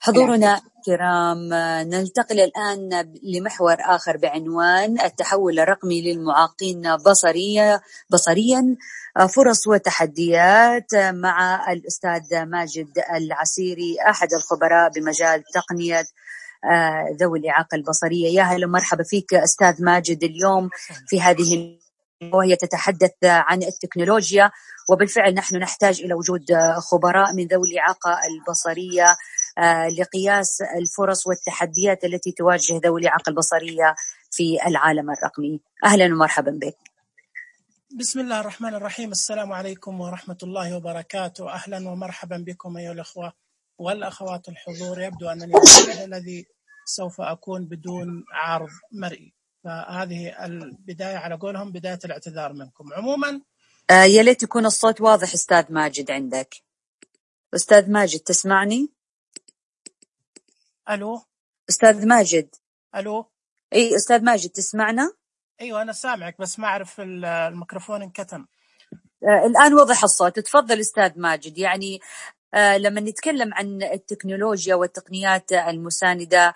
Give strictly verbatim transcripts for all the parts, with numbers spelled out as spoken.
حضورنا الكرام، ننتقل الآن لمحور آخر بعنوان التحول الرقمي للمعاقين بصريا بصريا فرص وتحديات، مع الأستاذ ماجد العسيري أحد الخبراء بمجال تقنية ذوي الإعاقة البصرية. يا هلا مرحبا فيك أستاذ ماجد. اليوم في هذه وهي تتحدث عن التكنولوجيا، وبالفعل نحن نحتاج إلى وجود خبراء من ذوي الإعاقة البصرية لقياس الفرص والتحديات التي تواجه ذوي الإعاقة البصرية في العالم الرقمي. أهلا ومرحبا بك. بسم الله الرحمن الرحيم. السلام عليكم ورحمة الله وبركاته. أهلا ومرحبا بكم أيها الأخوة والأخوات الحضور. يبدو أنني الذي سوف أكون بدون عرض مرئي، فهذه البداية على قولهم بداية الاعتذار منكم. عموما آه يا ليت يكون الصوت واضح. أستاذ ماجد عندك؟ أستاذ ماجد تسمعني؟ ألو أستاذ ماجد. ألو أي أستاذ ماجد تسمعنا؟ أيوة أنا سامعك، بس ما أعرف الميكروفون انكتم. آه الآن وضح الصوت. تفضل أستاذ ماجد. يعني آه لما نتكلم عن التكنولوجيا والتقنيات المساندة،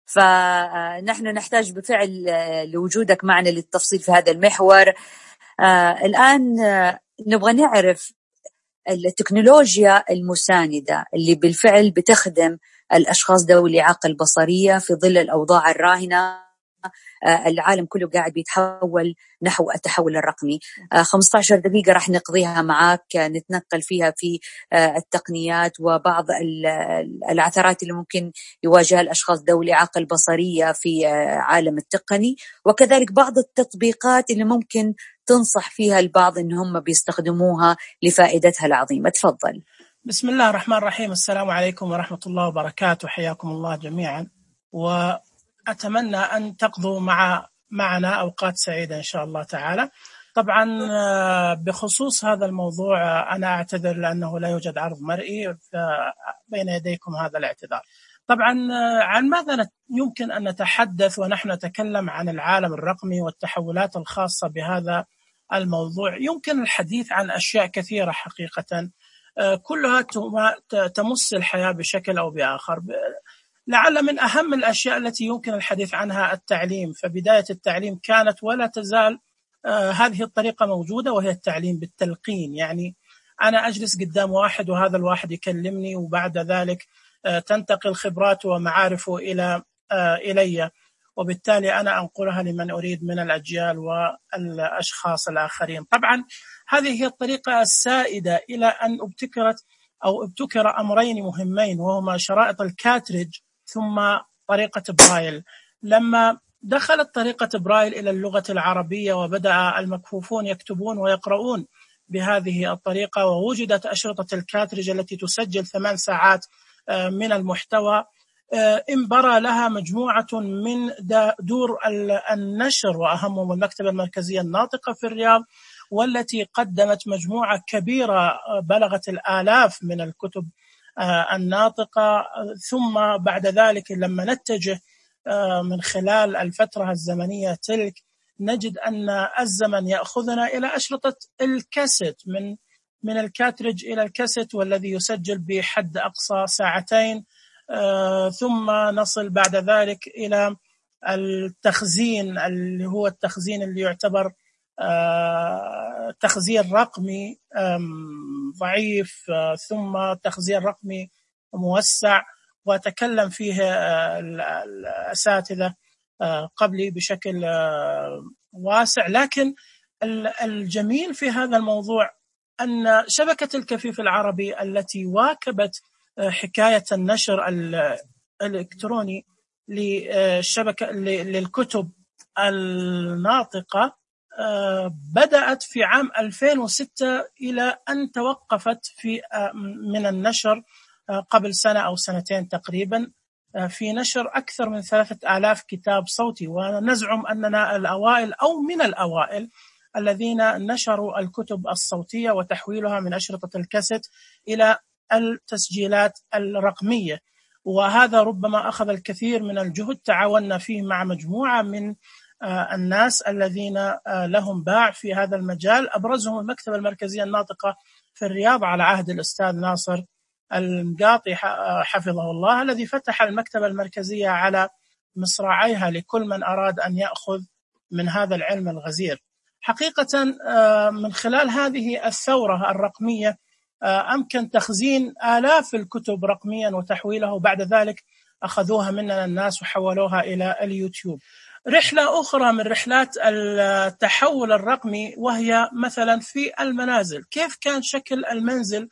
فنحن نحتاج بالفعل لوجودك معنا للتفصيل في هذا المحور. آه الآن آه نبغى نعرف التكنولوجيا المساندة اللي بالفعل بتخدم الأشخاص ذوي الإعاقة البصرية في ظل الأوضاع الراهنة. العالم كله قاعد بيتحول نحو التحول الرقمي. خمسة عشر دقيقة راح نقضيها معك نتنقل فيها في التقنيات وبعض العثرات اللي ممكن يواجهها الأشخاص ذوي الإعاقة البصرية في عالم التقني، وكذلك بعض التطبيقات اللي ممكن تنصح فيها البعض إن هم بيستخدموها لفائدتها العظيمة. تفضل. بسم الله الرحمن الرحيم. السلام عليكم ورحمة الله وبركاته. حياكم الله جميعا، وأتمنى أن تقضوا مع معنا أوقات سعيدة إن شاء الله تعالى. طبعا بخصوص هذا الموضوع أنا أعتذر لأنه لا يوجد عرض مرئي بين يديكم، هذا الاعتذار. طبعا عن ماذا يمكن أن نتحدث ونحن نتكلم عن العالم الرقمي والتحولات الخاصة بهذا الموضوع؟ يمكن الحديث عن أشياء كثيرة حقيقة، كلها تمس الحياة بشكل أو بآخر. لعل من أهم الأشياء التي يمكن الحديث عنها التعليم، فبداية التعليم كانت ولا تزال هذه الطريقة موجودة، وهي التعليم بالتلقين. يعني أنا أجلس قدام واحد وهذا الواحد يكلمني، وبعد ذلك تنتقل خبراته ومعارفه إلى إلي، وبالتالي أنا أنقلها لمن أريد من الأجيال والأشخاص الآخرين. طبعا هذه هي الطريقة السائدة إلى أن ابتكرت أو ابتكر أمرين مهمين، وهما شرائط الكاتريج ثم طريقة برايل. لما دخلت طريقة برايل إلى اللغة العربية وبدأ المكفوفون يكتبون ويقرؤون بهذه الطريقة، ووجدت أشرطة الكاتريج التي تسجل ثمان ساعات من المحتوى، انبرى لها مجموعة من دور النشر، وأهمهم المكتبة المركزية الناطقة في الرياض، والتي قدمت مجموعة كبيرة بلغت الآلاف من الكتب الناطقة. ثم بعد ذلك لما نتجه من خلال الفترة الزمنية تلك، نجد أن الزمن يأخذنا إلى أشرطة الكاسيت، من من الكاتريج إلى الكاسيت، والذي يسجل بحد أقصى ساعتين. ثم نصل بعد ذلك إلى التخزين، اللي هو التخزين اللي يعتبر تخزين رقمي ضعيف، ثم تخزين رقمي موسع، وتكلم فيه الأساتذة قبلي بشكل واسع. لكن الجميل في هذا الموضوع أن شبكة الكفيف العربي التي واكبت حكاية النشر الإلكتروني للشبكة للكتب الناطقة بدأت في عام ألفين وستة إلى أن توقفت في من النشر قبل سنة أو سنتين تقريبا، في نشر أكثر من ثلاثة آلاف كتاب صوتي، ونزعم أننا الأوائل أو من الأوائل الذين نشروا الكتب الصوتية وتحويلها من أشرطة الكاسيت إلى التسجيلات الرقمية. وهذا ربما أخذ الكثير من الجهد، تعاوننا فيه مع مجموعة من الناس الذين لهم باع في هذا المجال، أبرزهم المكتبة المركزية الناطقة في الرياض على عهد الأستاذ ناصر المقاطي حفظه الله، الذي فتح المكتبة المركزية على مصراعيها لكل من أراد أن يأخذ من هذا العلم الغزير. حقيقة من خلال هذه الثورة الرقمية أمكن تخزين آلاف الكتب رقميا وتحويلها، وبعد ذلك أخذوها مننا الناس وحولوها إلى اليوتيوب. رحلة أخرى من رحلات التحول الرقمي وهي مثلا في المنازل. كيف كان شكل المنزل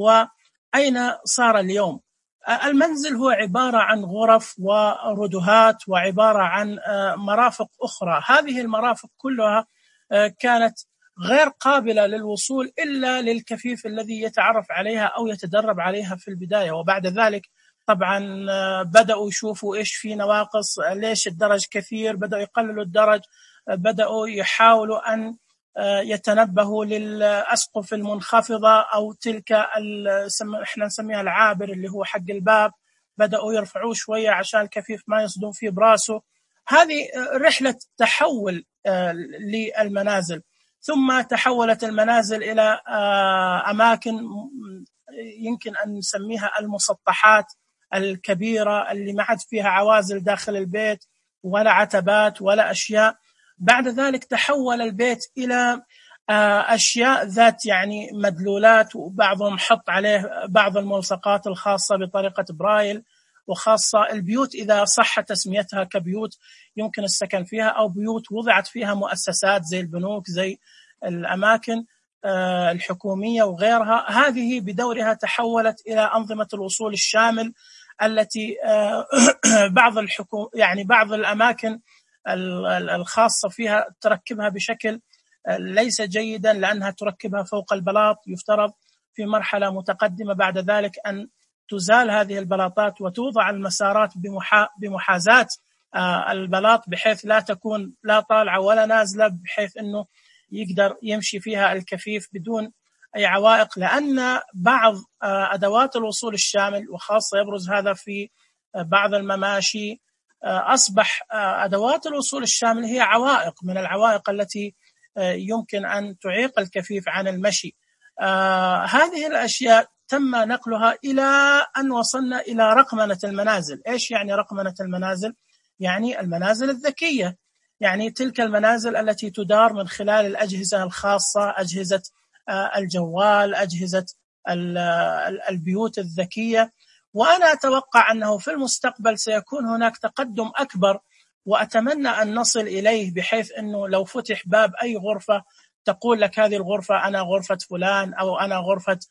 وأين صار اليوم؟ المنزل هو عبارة عن غرف وردهات وعبارة عن مرافق أخرى. هذه المرافق كلها كانت غير قابلة للوصول إلا للكفيف الذي يتعرف عليها أو يتدرب عليها في البداية، وبعد ذلك طبعا بدأوا يشوفوا إيش في نواقص، ليش الدرج كثير، بدأوا يقللوا الدرج، بدأوا يحاولوا أن يتنبهوا للأسقف المنخفضة أو تلك احنا نسميها العابر اللي هو حق الباب، بدأوا يرفعوه شوية عشان الكفيف ما يصدم فيه براسه. هذه رحلة تحول للمنازل. ثم تحولت المنازل إلى أماكن يمكن أن نسميها المسطحات الكبيرة اللي ما عاد فيها عوازل داخل البيت ولا عتبات ولا أشياء. بعد ذلك تحول البيت إلى أشياء ذات يعني مدلولات، وبعضهم حط عليه بعض الملصقات الخاصة بطريقة برايل، وخاصة البيوت إذا صح تسميتها كبيوت يمكن السكن فيها، أو بيوت وضعت فيها مؤسسات زي البنوك زي الأماكن الحكومية وغيرها. هذه بدورها تحولت إلى أنظمة الوصول الشامل التي بعض الحكوم يعني بعض الأماكن الخاصة فيها تركبها بشكل ليس جيدا لأنها تركبها فوق البلاط. يفترض في مرحلة متقدمة بعد ذلك أن تزال هذه البلاطات وتوضع المسارات بمحاذاة البلاط بحيث لا تكون لا طالعة ولا نازلة، بحيث أنه يقدر يمشي فيها الكفيف بدون أي عوائق. لأن بعض أدوات الوصول الشامل وخاصة يبرز هذا في بعض المماشي أصبح أدوات الوصول الشامل هي عوائق من العوائق التي يمكن أن تعيق الكفيف عن المشي. هذه الأشياء تم نقلها إلى أن وصلنا إلى رقمنة المنازل. إيش يعني رقمنة المنازل؟ يعني المنازل الذكية، يعني تلك المنازل التي تدار من خلال الأجهزة الخاصة، أجهزة الجوال، أجهزة البيوت الذكية. وأنا أتوقع أنه في المستقبل سيكون هناك تقدم أكبر، وأتمنى أن نصل إليه بحيث أنه لو فتح باب أي غرفة تقول لك هذه الغرفة أنا غرفة فلان، أو أنا غرفة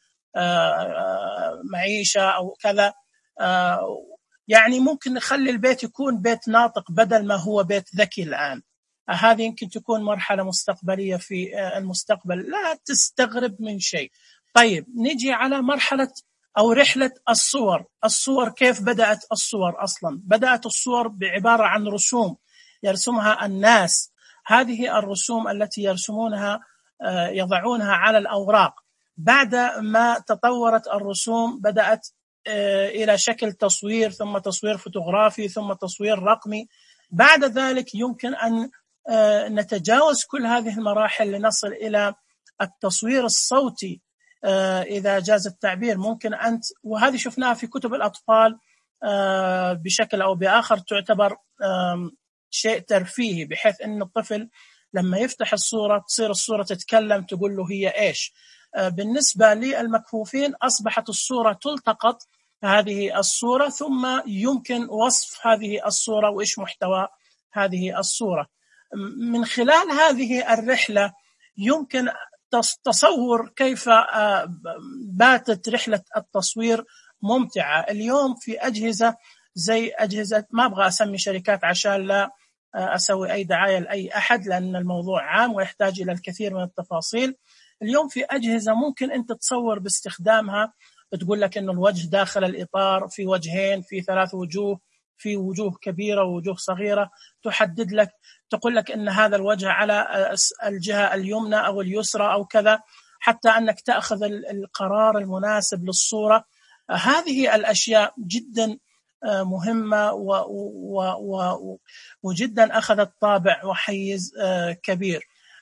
معيشة أو كذا. يعني ممكن نخلي البيت يكون بيت ناطق بدل ما هو بيت ذكي الآن. هذه يمكن تكون مرحلة مستقبلية في المستقبل، لا تستغرب من شيء. طيب نجي على مرحلة أو رحلة الصور. الصور كيف بدأت الصور أصلا؟ بدأت الصور بعبارة عن رسوم يرسمها الناس. هذه الرسوم التي يرسمونها يضعونها على الأوراق. بعد ما تطورت الرسوم بدأت إلى شكل تصوير، ثم تصوير فوتوغرافي، ثم تصوير رقمي. بعد ذلك يمكن أن نتجاوز كل هذه المراحل لنصل إلى التصوير الصوتي إذا جاز التعبير. ممكن أنت، وهذه شفناها في كتب الأطفال بشكل أو بآخر، تعتبر شيء ترفيهي، بحيث أن الطفل لما يفتح الصورة تصير الصورة تتكلم تقول له هي إيش. بالنسبة للمكفوفين أصبحت الصورة تلتقط هذه الصورة، ثم يمكن وصف هذه الصورة وإيش محتوى هذه الصورة. من خلال هذه الرحلة يمكن تصور كيف باتت رحلة التصوير ممتعة. اليوم في أجهزة زي أجهزة، ما أبغى أسمي شركات عشان لا أسوي أي دعاية لأي أحد لأن الموضوع عام ويحتاج إلى الكثير من التفاصيل. اليوم في أجهزة ممكن أنت تصور باستخدامها، بتقول لك إنه الوجه داخل الإطار، في وجهين، في ثلاث وجوه، في وجوه كبيرة ووجوه صغيرة، تحدد لك، تقول لك إن هذا الوجه على الجهة اليمنى أو اليسرى أو كذا، حتى أنك تأخذ القرار المناسب للصورة. هذه الأشياء جدا مهمة و و و وجدا أخذت طابع وحيز كبير.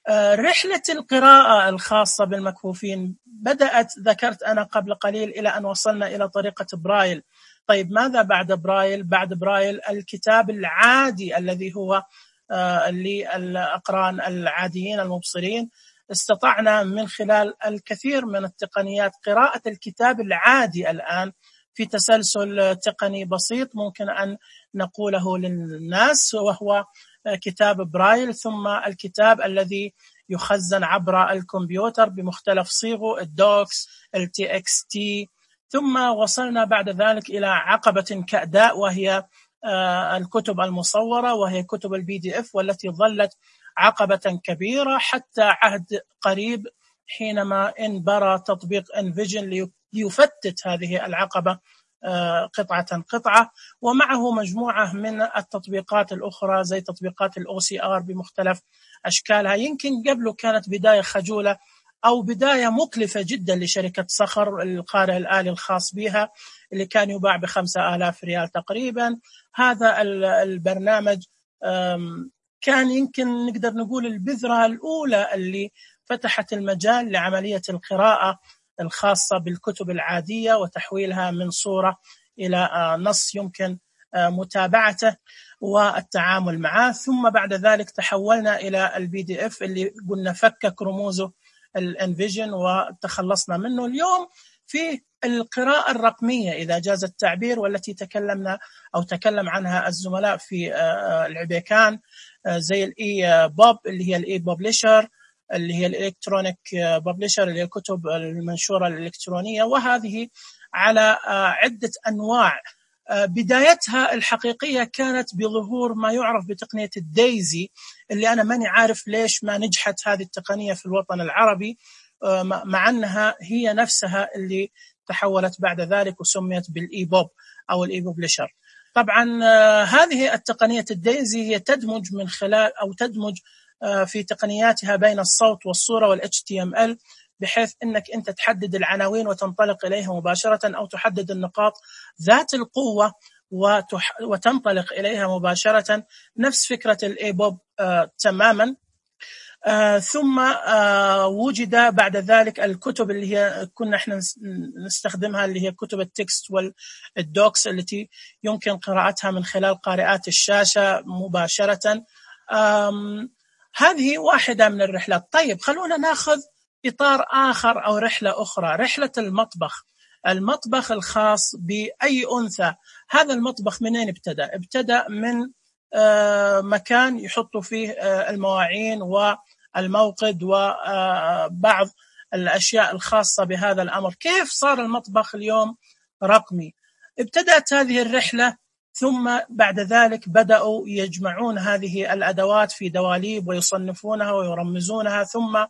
رحلة القراءة الخاصة بالمكفوفين بدأت، ذكرت أنا قبل قليل، إلى أن وصلنا إلى طريقة برايل. طيب ماذا بعد برايل؟ بعد برايل الكتاب العادي الذي هو للأقران العاديين المبصرين. استطعنا من خلال الكثير من التقنيات قراءة الكتاب العادي الآن في تسلسل تقني بسيط ممكن أن نقوله للناس، وهو كتاب برايل، ثم الكتاب الذي يخزن عبر الكمبيوتر بمختلف صيغه، الدوكس، التي اكس تي. ثم وصلنا بعد ذلك إلى عقبة كأداء، وهي الكتب المصورة، وهي كتب البي دي اف، والتي ظلت عقبة كبيرة حتى عهد قريب حينما انبرى تطبيق انفيجن ليفتت هذه العقبة قطعة قطعة، ومعه مجموعة من التطبيقات الأخرى زي تطبيقات الأو سي آر بمختلف أشكالها. يمكن قبله كانت بداية خجولة أو بداية مكلفة جدا لشركة صخر، القارئ الآلي الخاص بها اللي كان يباع بخمسة آلاف ريال تقريبا. هذا البرنامج كان يمكن نقدر نقول البذرة الأولى اللي فتحت المجال لعملية القراءة الخاصة بالكتب العادية وتحويلها من صورة إلى نص يمكن متابعته والتعامل معه. ثم بعد ذلك تحولنا إلى البي دي اف اللي قلنا فكك رموزه الانفيجن وتخلصنا منه. اليوم في القراءة الرقمية إذا جاز التعبير، والتي تكلمنا أو تكلم عنها الزملاء في العبيكان، زي الإي بوب اللي هي الإي بوبليشر، اللي هي الإلكترونيك بوبليشر اللي هي الكتب المنشورة الإلكترونية، وهذه على عدة أنواع. بدايتها الحقيقية كانت بظهور ما يعرف بتقنية الدايزي، اللي أنا ماني عارف ليش ما نجحت هذه التقنية في الوطن العربي، مع أنها هي نفسها اللي تحولت بعد ذلك وسميت بالإي بوب أو الإي بوبليشر. طبعا هذه التقنية الدايزي هي تدمج من خلال أو تدمج في تقنياتها بين الصوت والصورة والإتش تي إم إل، بحيث أنك أنت تحدد العناوين وتنطلق إليها مباشرة، أو تحدد النقاط ذات القوة وتح... وتنطلق إليها مباشرة، نفس فكرة الإيبوب آه تماما. آه ثم آه وجد بعد ذلك الكتب اللي هي كنا احنا نستخدمها، اللي هي كتب التكست والدوكس، التي يمكن قراءتها من خلال قارئات الشاشة مباشرة. هذه واحدة من الرحلات. طيب خلونا ناخذ إطار آخر أو رحلة أخرى، رحلة المطبخ، المطبخ الخاص بأي أنثى. هذا المطبخ منين ابتدأ؟ ابتدأ من مكان يحطوا فيه المواعين والموقد وبعض الأشياء الخاصة بهذا الأمر. كيف صار المطبخ اليوم رقمي؟ ابتدأت هذه الرحلة، ثم بعد ذلك بدأوا يجمعون هذه الأدوات في دواليب ويصنفونها ويرمزونها، ثم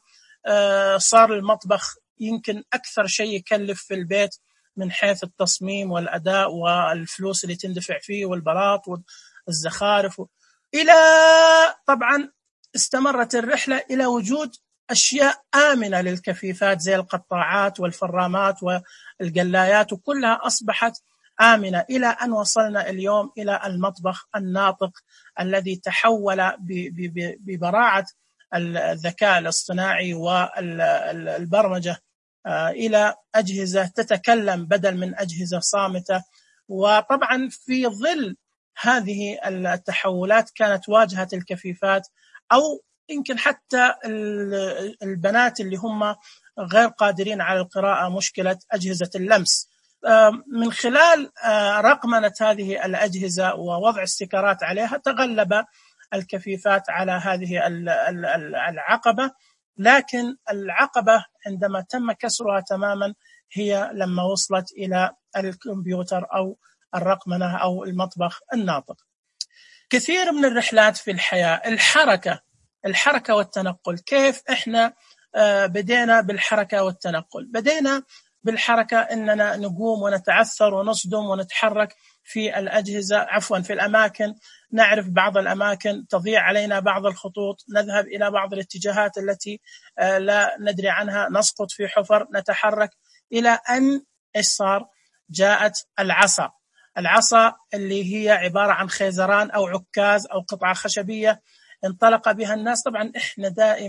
صار المطبخ يمكن أكثر شيء يكلف في البيت من حيث التصميم والأداء والفلوس اللي تندفع فيه والبلاط والزخارف، إلى طبعا استمرت الرحلة إلى وجود أشياء آمنة للكفيفات زي القطاعات والفرامات والقلايات، وكلها أصبحت آمنة، إلى أن وصلنا اليوم إلى المطبخ الناطق الذي تحول ببراعة الذكاء الاصطناعي والبرمجة إلى أجهزة تتكلم بدل من أجهزة صامتة. وطبعا في ظل هذه التحولات كانت واجهة الكفيفات أو يمكن حتى البنات اللي هم غير قادرين على القراءة مشكلة أجهزة اللمس. من خلال رقمنة هذه الأجهزة ووضع استيكرات عليها تغلب الكفيفات على هذه العقبة، لكن العقبة عندما تم كسرها تماما هي لما وصلت إلى الكمبيوتر أو الرقمنة أو المطبخ الناطق. كثير من الرحلات في الحياة، الحركة الحركة والتنقل. كيف إحنا بدينا بالحركة والتنقل؟ بدينا بالحركة إننا نقوم ونتعثر ونصدم ونتحرك في الأجهزة، عفوا في الأماكن، نعرف بعض الأماكن، تضيع علينا بعض الخطوط، نذهب إلى بعض الاتجاهات التي لا ندري عنها، نسقط في حفر، نتحرك، إلى أن إيش صار؟ جاءت العصا. العصا اللي هي عبارة عن خيزران أو عكاز أو قطعة خشبية انطلق بها الناس. طبعا إحنا دائما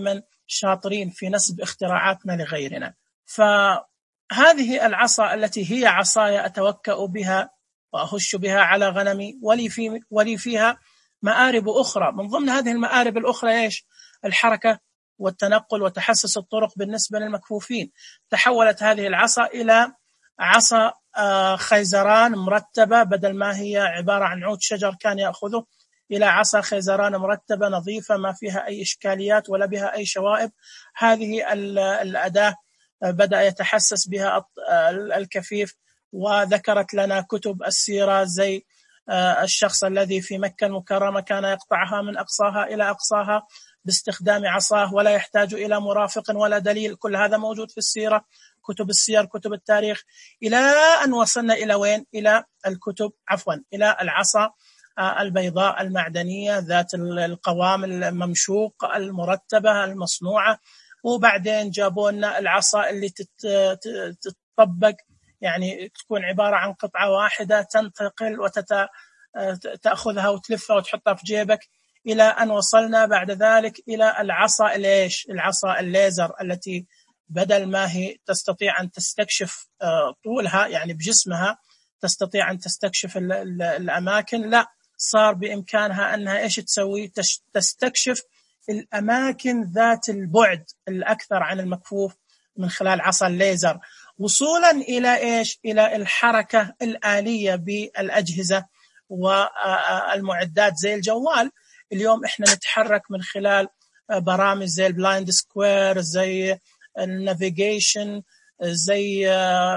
شاطرين في نسب اختراعاتنا لغيرنا. فهذه العصا التي هي عصاي أتوكأ بها وأهش بها على غنمي، ولي, في ولي فيها مآرب أخرى. من ضمن هذه المآرب الأخرى إيش؟ الحركة والتنقل وتحسس الطرق بالنسبة للمكفوفين. تحولت هذه العصا إلى عصا خيزران مرتبة، بدل ما هي عبارة عن عود شجر كان يأخذه، إلى عصا خيزران مرتبة نظيفة ما فيها أي إشكاليات ولا بها أي شوائب. هذه الأداة بدأ يتحسس بها الكفيف. وذكرت لنا كتب السيرة زي الشخص الذي في مكة المكرمة كان يقطعها من أقصاها إلى أقصاها باستخدام عصاه ولا يحتاج إلى مرافق ولا دليل. كل هذا موجود في السيرة، كتب السير، كتب التاريخ، إلى أن وصلنا إلى وين؟ إلى الكتب عفوا إلى العصا البيضاء المعدنية ذات القوام الممشوق المرتبة المصنوعة. وبعدين جابوا لنا العصا اللي تتطبق، يعني تكون عبارة عن قطعة واحدة تنتقل وتأخذها وتلفها وتحطها في جيبك، إلى أن وصلنا بعد ذلك إلى العصا الإيش؟ العصا الليزر، التي بدل ما هي تستطيع أن تستكشف طولها يعني بجسمها تستطيع أن تستكشف الأماكن، لا، صار بإمكانها أنها إيش تسوي؟ تستكشف الأماكن ذات البعد الأكثر عن المكفوف من خلال عصا الليزر، وصولا إلى إيش؟ إلى الحركة الآلية بالأجهزة والمعدات زي الجوال. اليوم إحنا نتحرك من خلال برامج زي البلايند سكوير، زي النافيجيشن، زي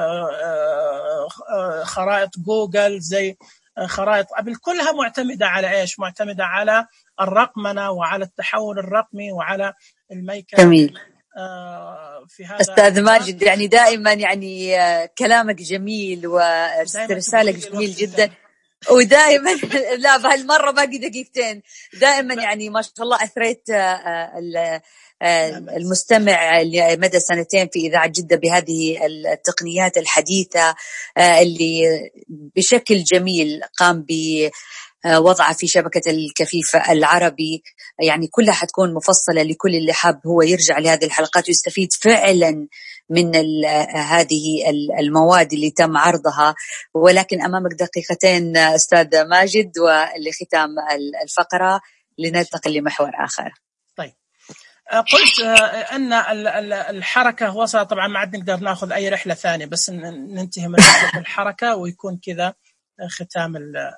خرائط جوجل، زي خرائط أبل، كلها معتمدة على إيش؟ معتمدة على الرقمنة وعلى التحول الرقمي وعلى الميكانة. جميل. في هذا أستاذ ماجد، يعني دائما يعني كلامك جميل ورسالك جميل جدا، ودائما لا بهالمرة باقي دقيقتين، دائما يعني ما شاء الله أثريت المستمع لمدى سنتين في إذاعة جدة بهذه التقنيات الحديثة اللي بشكل جميل قام بوضعها في شبكة الكفيف العربي. يعني كلها حتكون مفصلة لكل اللي حاب هو يرجع لهذه الحلقات ويستفيد فعلا من هذه المواد اللي تم عرضها. ولكن أمامك دقيقتين أستاذ ماجد ولختام الفقرة لننتقل لمحور آخر. طيب، قلت أن الحركة وصلت، طبعا ما عاد نقدر نأخذ أي رحلة ثانية، بس ننتهي من الحركة ويكون كذا ختام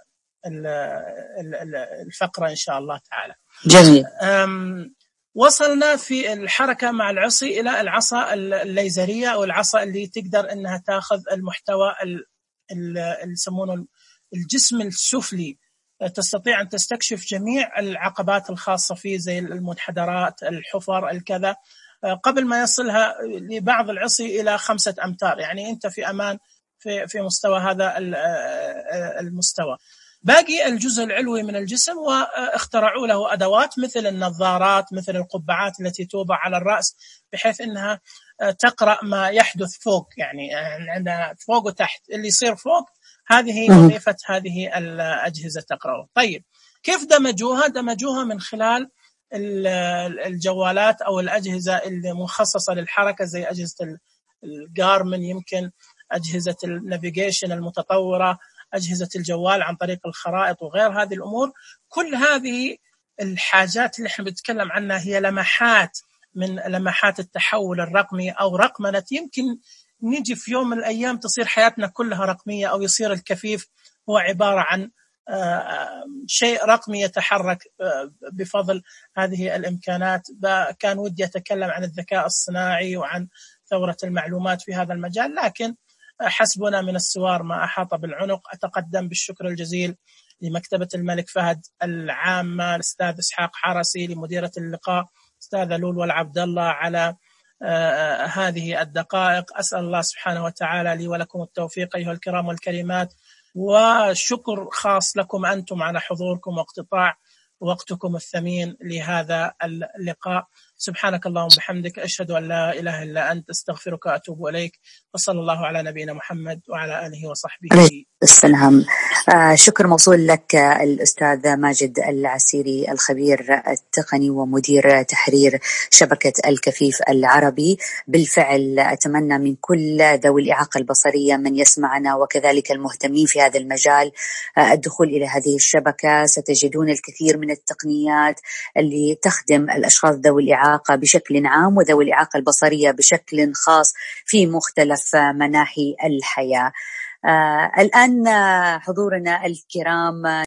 الفقرة إن شاء الله تعالى. جميل. وصلنا في الحركة مع العصي إلى العصا الليزرية أو العصا اللي تقدر أنها تأخذ المحتوى اللي يسمونه الجسم السفلي، تستطيع أن تستكشف جميع العقبات الخاصة فيه زي المنحدرات، الحفر، الكذا، قبل ما يصلها لبعض العصي إلى خمسة أمتار. يعني أنت في أمان في في مستوى هذا المستوى. باقي الجزء العلوي من الجسم واخترعوا له أدوات مثل النظارات، مثل القبعات التي توضع على الرأس بحيث أنها تقرأ ما يحدث فوق، يعني عندنا فوق وتحت، اللي يصير فوق هذه وظيفة هذه الأجهزة تقرأه. طيب، كيف دمجوها؟ دمجوها من خلال الجوالات أو الأجهزة المخصصة للحركة زي أجهزة الجارمن، يمكن أجهزة النافيجيشن المتطورة، أجهزة الجوال عن طريق الخرائط وغير هذه الأمور. كل هذه الحاجات اللي احنا بنتكلم عنها هي لمحات من لمحات التحول الرقمي أو رقمنة. يمكن نيجي في يوم من الأيام تصير حياتنا كلها رقمية، أو يصير الكفيف هو عبارة عن شيء رقمي يتحرك بفضل هذه الإمكانات. كان ودي أتكلم عن الذكاء الصناعي وعن ثورة المعلومات في هذا المجال، لكن حسبنا من السوار ما أحاط بالعنق. أتقدم بالشكر الجزيل لمكتبة الملك فهد العامة، الأستاذ إسحاق حرسي، لمديرة اللقاء أستاذة لولو العبد الله، على آه هذه الدقائق. أسأل الله سبحانه وتعالى لي ولكم التوفيق أيها الكرام والكريمات، وشكر خاص لكم أنتم على حضوركم واقتطاع وقتكم الثمين لهذا اللقاء. سبحانك اللهم وبحمدك، أشهد أن لا إله إلا أنت، أستغفرك وأتوب إليك. وصلى الله على نبينا محمد وعلى آله وصحبه. السلام. آه شكر موصول لك الأستاذ ماجد العسيري، الخبير التقني ومدير تحرير شبكة الكفيف العربي. بالفعل أتمنى من كل ذوي الإعاقة البصرية من يسمعنا وكذلك المهتمين في هذا المجال آه الدخول إلى هذه الشبكة. ستجدون الكثير من التقنيات اللي تخدم الأشخاص ذوي الإعاقة بشكل عام وذوي الإعاقة البصرية بشكل خاص في مختلف مناحي الحياة. آه الآن حضورنا الكرام